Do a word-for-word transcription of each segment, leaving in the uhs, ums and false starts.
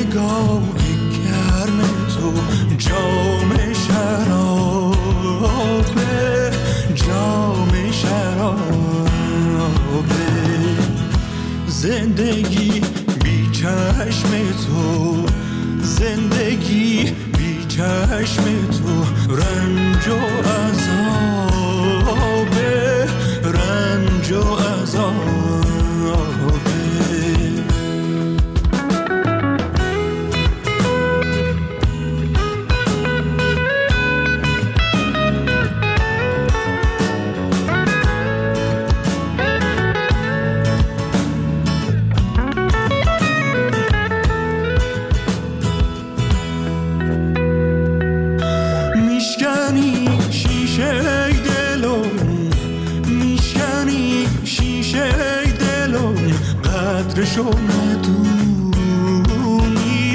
نگاه گرم تو جام شرابه، جام شرابه. زندگی بی چشم تو، زندگی بی چشم تو رنج و عذابه، رنج و عذابه. قدرشو ندونی،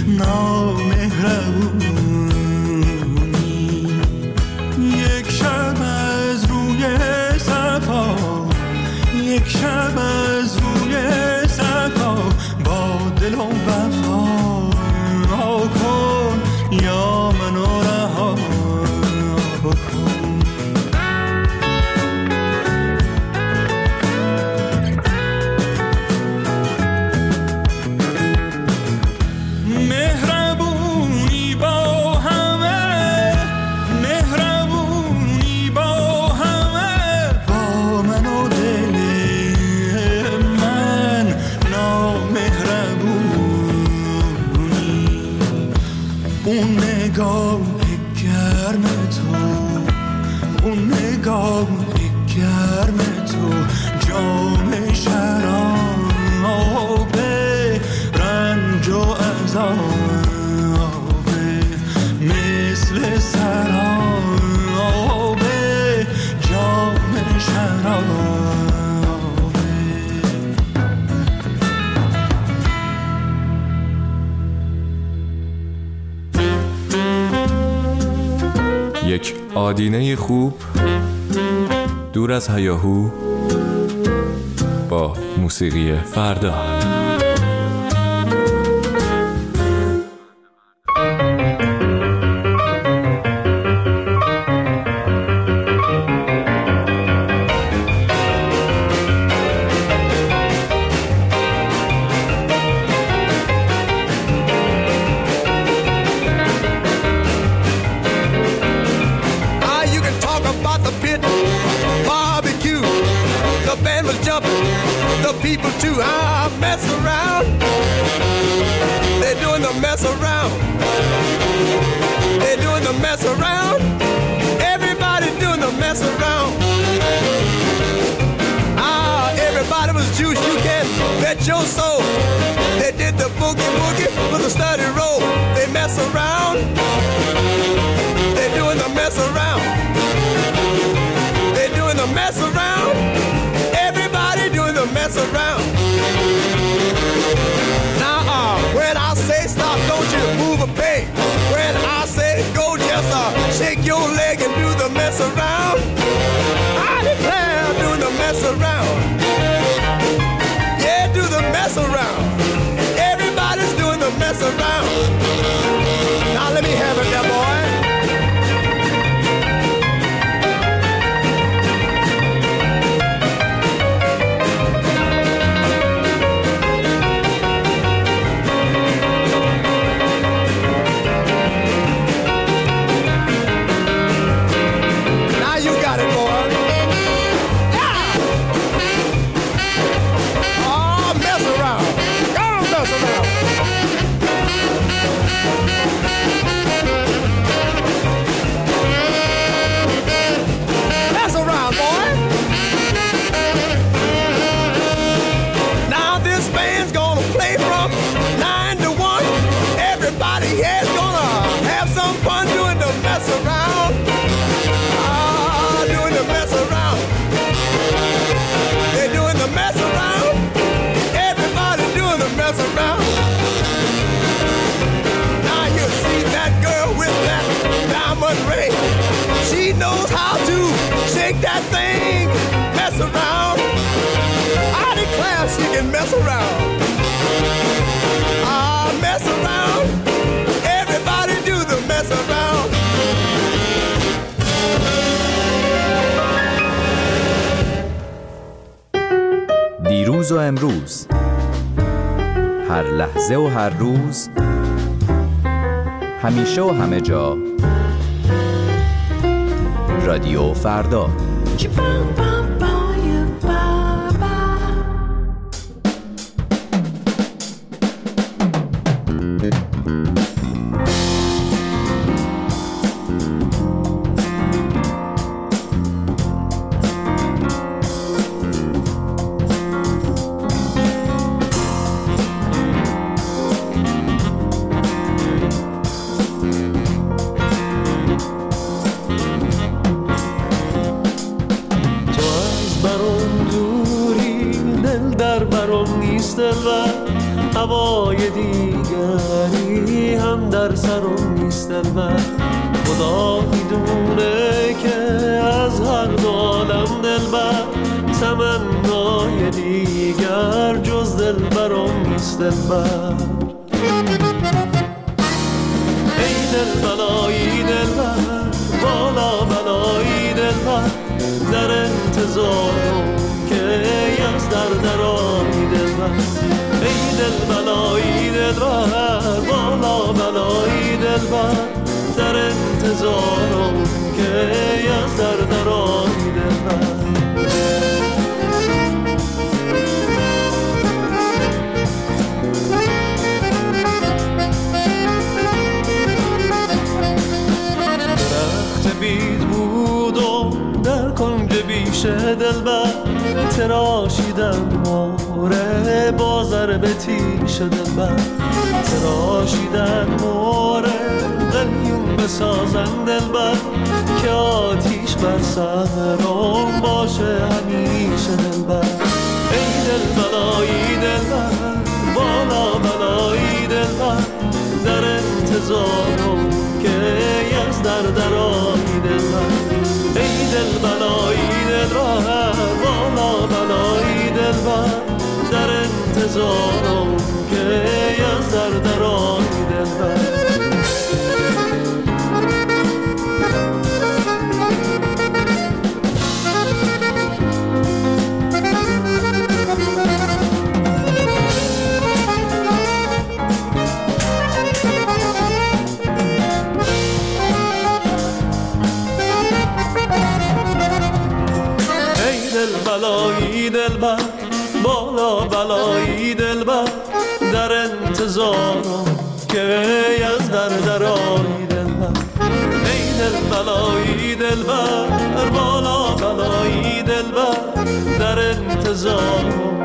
نامهربونی. یک شب از روی صفا، یک شب از روی صفا با دل و وفا کن یا منو رها کن. گرم تو جام شرابه، رنج و عذابه. مثل سرابه جام شرابه. یک آدینه خوب دور از هیاهو با موسیقی فردا. People too, I mess around. They're doing the mess around. They're doing the mess around. Everybody's doing the mess around. Ah, everybody was juice, you can bet your soul. They did the boogie woogie with a study roll. They mess around. They're doing the mess around. They're doing the mess around. Mess around. Now, uh, when I say stop, don't you move a peg. When I say go, just uh, shake your leg and do the mess around. I declare, do the mess around. Yeah, do the mess around. Everybody's doing the mess around. Now let me have it, that boy. That thing mess around. I declare she can mess around. Ah, mess around. امروز، هر لحظه و هر روز، همیشه و همه جا. رادیو فردا. هوای دیگری هم در سرم نیست دلبر. خدا میدونه که از هر دو عالم دلبر، تمنای دیگر جز دلبرم نیست دلبر. ای دل بلایی دلبر، بالا بلایی دلبر، در انتظارم که از در درایی دلبر. ای دل بلایی دلبر، بالا بلایی دلبر، در انتظارم که از در درایی دلبر. درخت بید بودم در کنج بیشه دلبر، تراشیدم موره با ضرب تیش دلبر. تراشیدن موره قلیون بسازن دلبر، که آتیش بر سرم باشه همیشه دلبر. ای دل بلایی دلبر، بالا بلایی دلبر، در انتظارم که از در درایی دلبر. ای دل بلایی دلبر، بالا بلایی دلبر، در انتظارم که از در درایی دلبر. بلایی دلبر، بالا بلایی دلبر، در انتظارم که از در درایی دلبر. ای دل بلایی دلبر، بالا بلایی دلبر، در انتظارم.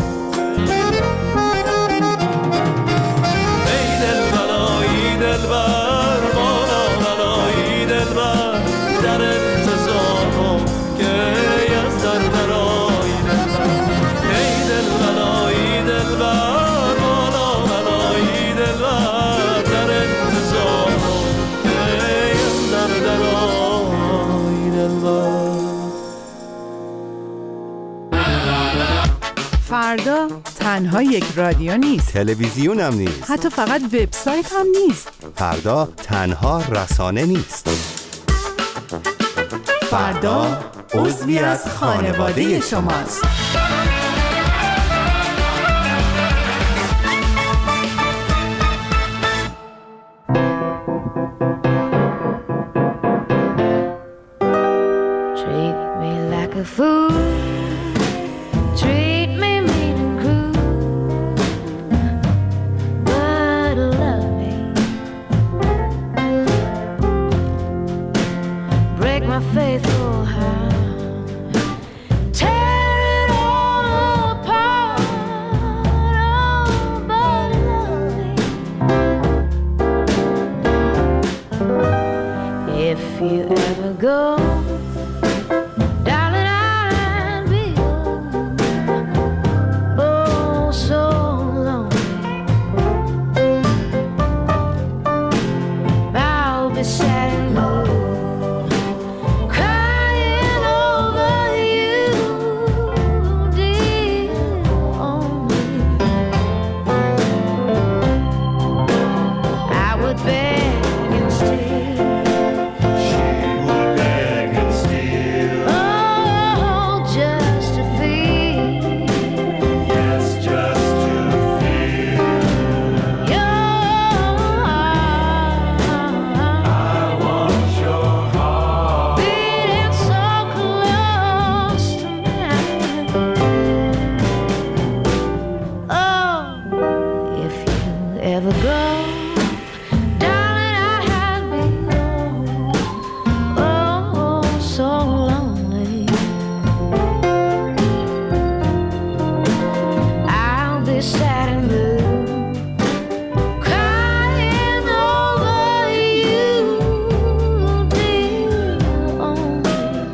ای دل بلایی دلبر، بالا بلایی دلبر، در انتظارم که از در درایی دلبر. ای دل بلایی دلبر، بالا بلایی دلبر، در انتظارم که از در درایی دلبر. فردا تنها یک رادیو نیست، تلویزیون هم نیست، حتی فقط وبسایت هم نیست. فردا تنها رسانه نیست. فردا عضوی از خانواده شماست. Treat me like a fool, treat me mean and cruel, but love me. Break my faithful heart, tear it all apart, oh, but love me. If you ever go, She would beg ever go, darling, I have been oh, oh, so lonely. I'll be sad and blue, crying over you, dear, only.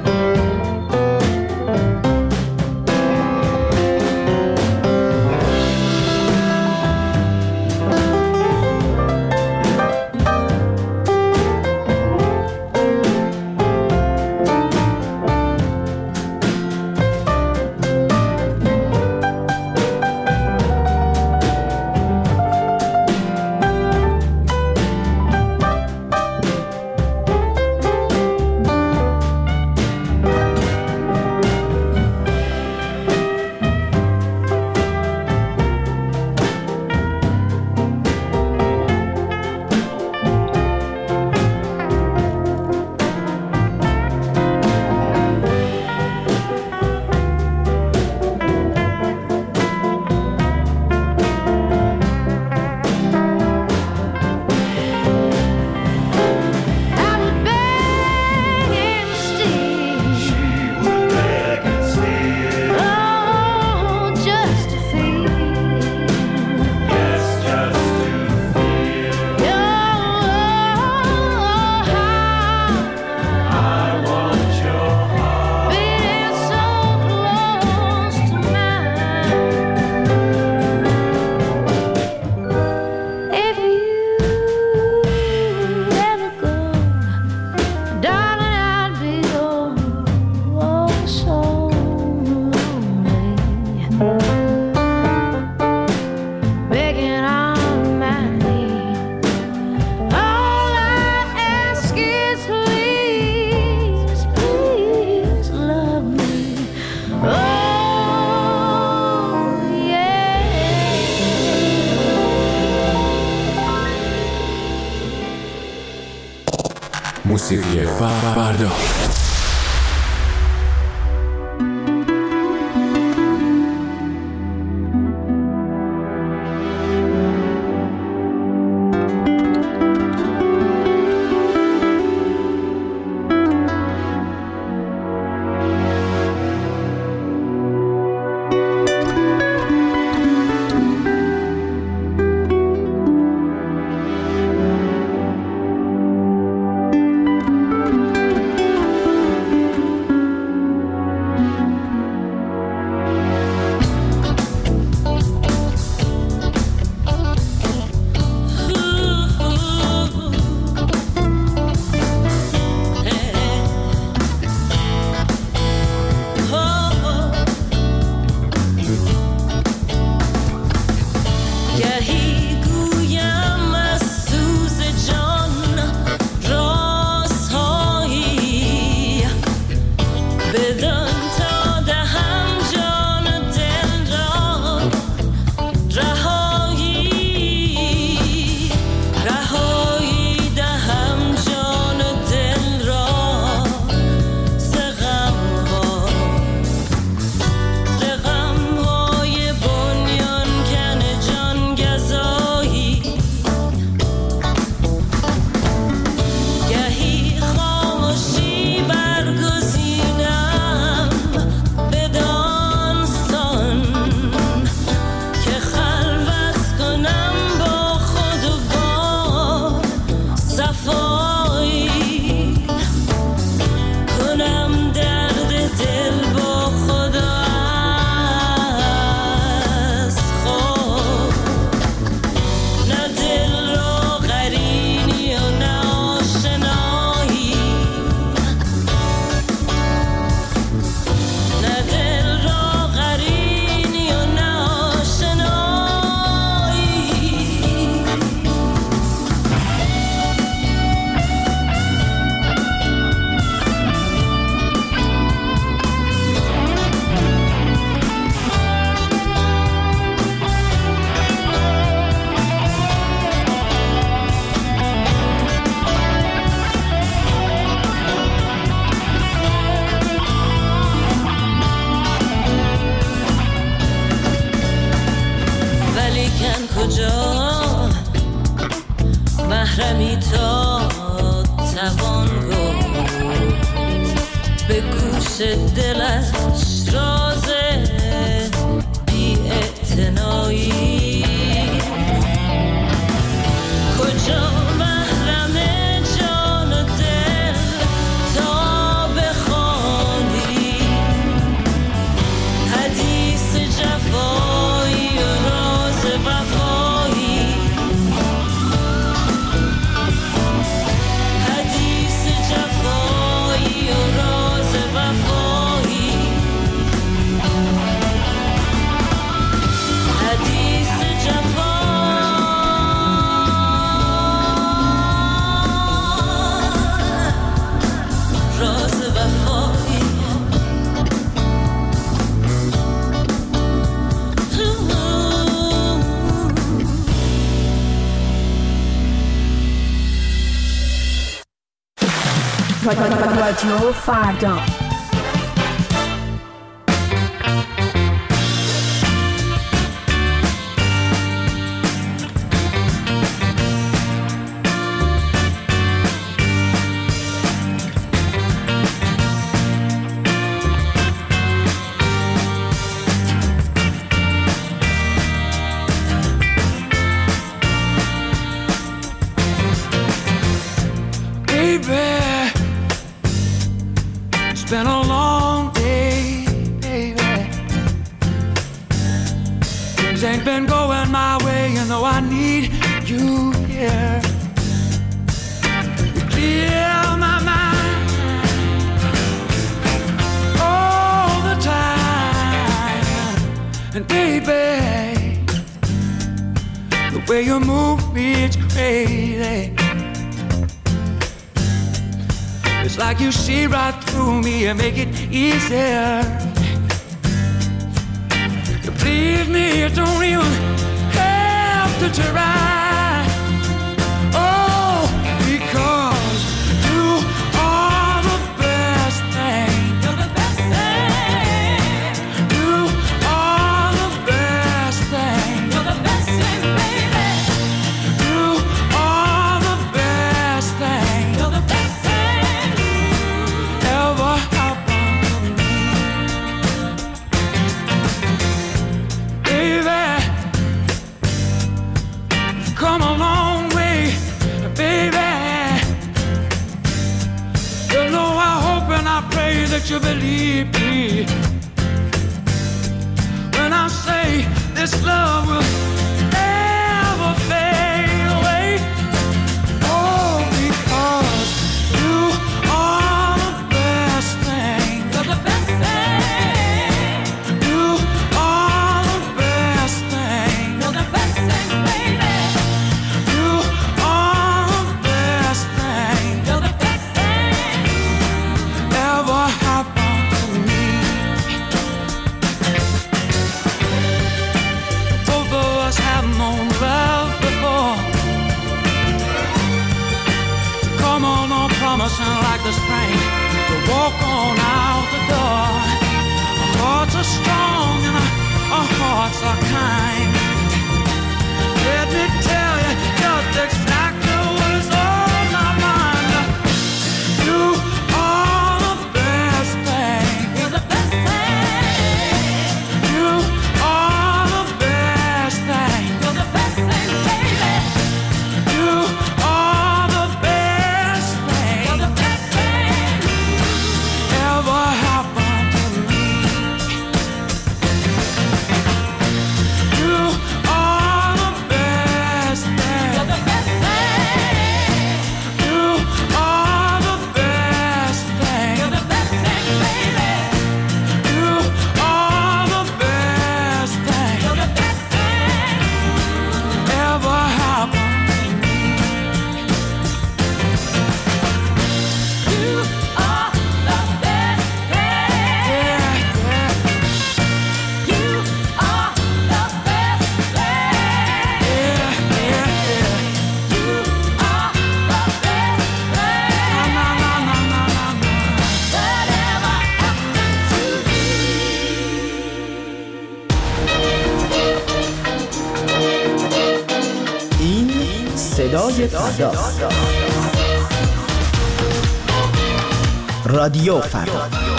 موسیقی فردا. محرمی تا توان گفت به گوش دلش راز بی اعتنایی کجا محرم جان و دل تا بخوانی حدیث جفایی و راز وفایی حدیث جفایی و راز وفایی حدیث جفایی رادیو فردا It's been a long day, baby. Things ain't been going my way, you know I need you here. You clear my mind all the time. And baby, the way you move me, it's crazy. It's like you see right through me and make it easier. You please me, you don't even have to try. Oh, because you are the best thing. You're the best thing. You are the best thing. You're the best thing, baby. You are the best thing. You're the best thing ever happened to me. Baby, come a long way, baby. You know I hope and I pray that you believe me when I say this love will never fade away. Oh, because you are the best thing. You're the best thing. You are the best thing. You're the best thing, baby. You are the best thing. You're the best thing ever happened to me. Both of us have known love before. Come on, on promising like the spring to walk on out the door. Our hearts are strong and our, our hearts are kind. Let me tell you just exactly what is on my mind. You are the best thing. You're the best thing. You are the best thing. You're the best thing, baby. You are the best thing. You're the best thing ever happened to me. You صدای فردا. رادیو فردا.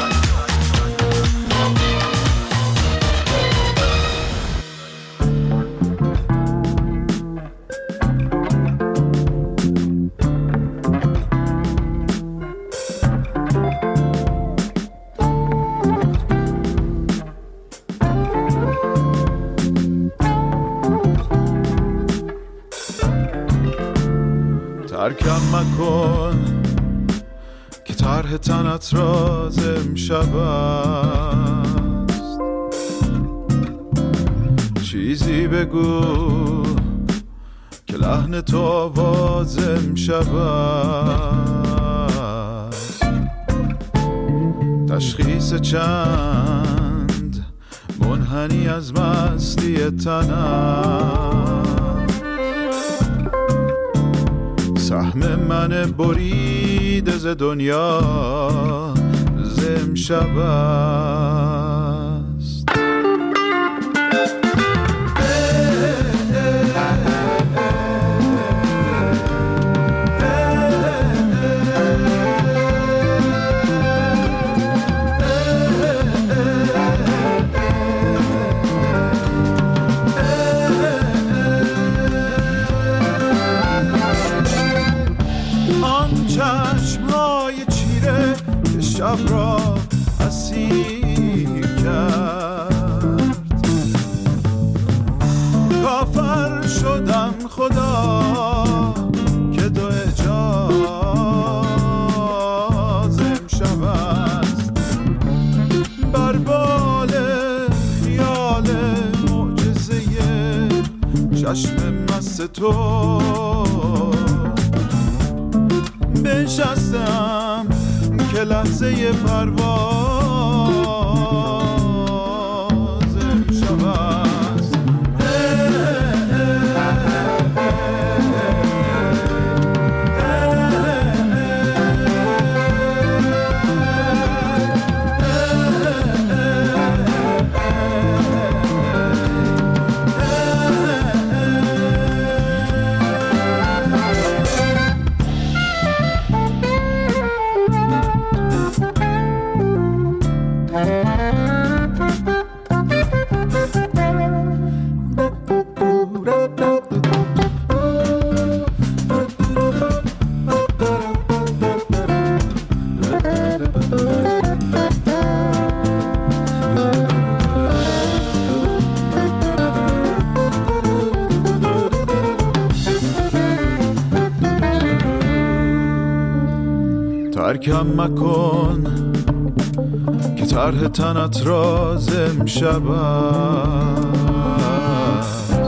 ترکم مکن که طرح تنت راز امشب است، چیزی بگو که لحن تو آواز امشب است، تشخیص چند منحنی از مستی تنم، سهم من بریده ز دنیا ز امشب است. شب را اسیر کرد، کافر شدم خدا که دو اجاز امشب است، بر بال خیال معجزه چشم مست تو بنشستم که لحظه پرواز امشب است. ترکم مکن که طرح تنت راز امشب است،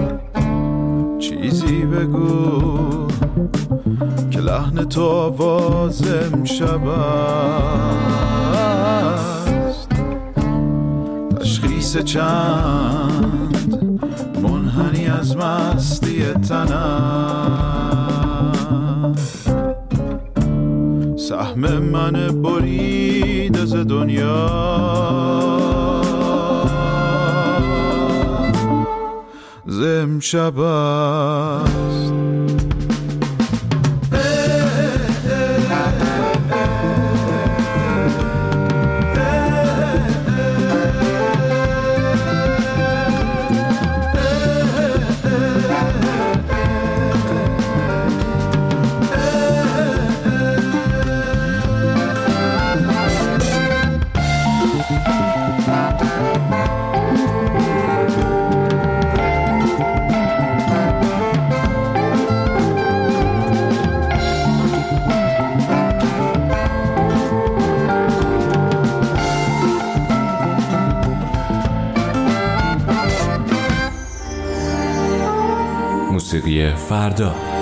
چیزی بگو که لحن تو آواز امشب است، تشخیص چند منحنی از مستی تنم، سهم من برید ز دنیا ز امشب است. موسیقی فردا.